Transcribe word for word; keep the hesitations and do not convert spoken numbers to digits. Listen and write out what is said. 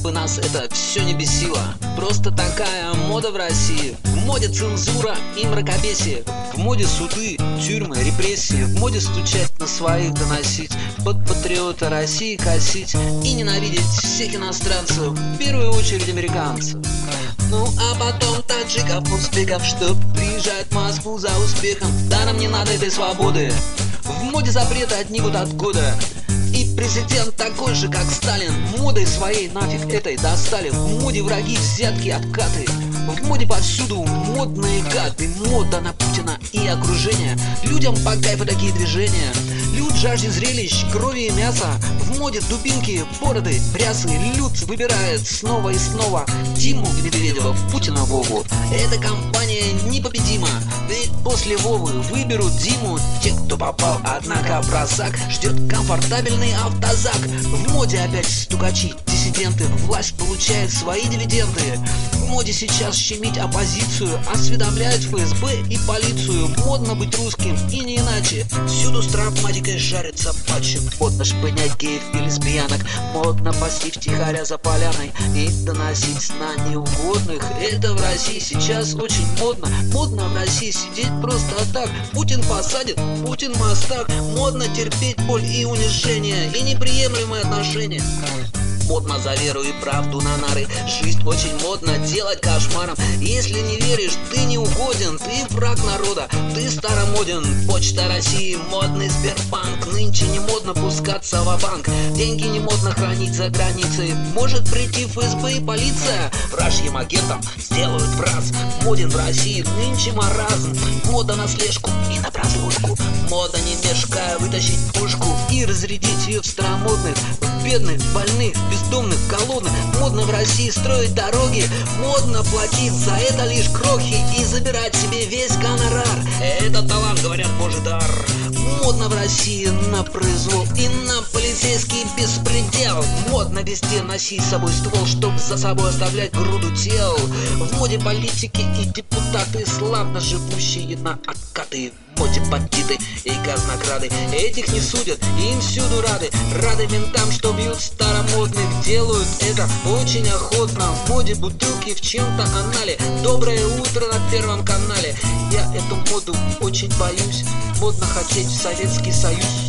бы нас это все не бесило. Просто такая мода в России. В моде цензура и мракобесие. В моде суды, тюрьмы, репрессии. В моде стучать на своих, доносить, под патриота России косить и ненавидеть всех иностранцев, в первую очередь американцев. Ну а потом таджиков, узбеков, чтоб приезжать в Москву за успехом. Да, нам не надо этой свободы. В моде запрета одни вот от года. И президент такой же, как Сталин. Модой своей нафиг этой достали. В моде враги, взятки, откаты. В моде повсюду модные гады. Мода на Путина и окружение. Людям по кайфу такие движения. Люд жаждет зрелищ, крови и мяса. В моде дубинки, бороды, рясы. Люд выбирает снова и снова Диму Медведева, Путина, Вову. Эта компания непобедима. Ведь после Вовы выберут Диму те, кто попал. Однако просак ждет комфортабельный автозак. В моде опять стукачи, диссиденты. Власть получает свои дивиденды. В моде сейчас щемить оппозицию. Осведомляют ФСБ и полицию. Модно быть русским и не иначе. Всюду с травматикой жарится патчи. Модно шпынять геев и лесбиянок. Модно пасти втихаря за поляной и доносить на неугодных. Это в России сейчас очень модно. Модно в России сидеть просто так. Путин посадит, Путин мастак. Модно терпеть боль и унижение и неприемлемые отношения. Модно за веру и правду на нары. Жизнь очень модно делать кошмаром. Если не веришь, ты не угоден. Ты враг народа, ты старомоден. Почта России, модный Сбербанк. Нынче не модно пускаться в банк. Деньги не модно хранить за границей. Может прийти ФСБ и полиция. Вражьим агентам сделают враз. Моден в России нынче маразм. Мода на слежку и на прослушку. Мода не мешкая вытащить пушку и разрядить ее в старомодных, в бедных, больных, бездомных, голодных. Модно в России строить дороги. Модно платить за это лишь крохи и забирать себе весь гонорар. Это талант, говорят, божий дар. Модно в России на произвол и на полицейский беспредел. Модно везде носить с собой ствол, чтоб за собой оставлять груду тел. В моде политики и депутаты, славно живущие на откаты. В моде бандиты и казнокрады. Этих не судят, им всюду рады. Рады ментам, что бьют старомодных. Делают это очень охотно. В моде бутылки в чем-то анале. Доброе утро на Первом канале. Я эту моду очень боюсь. Модно хотеть в Советский Союз.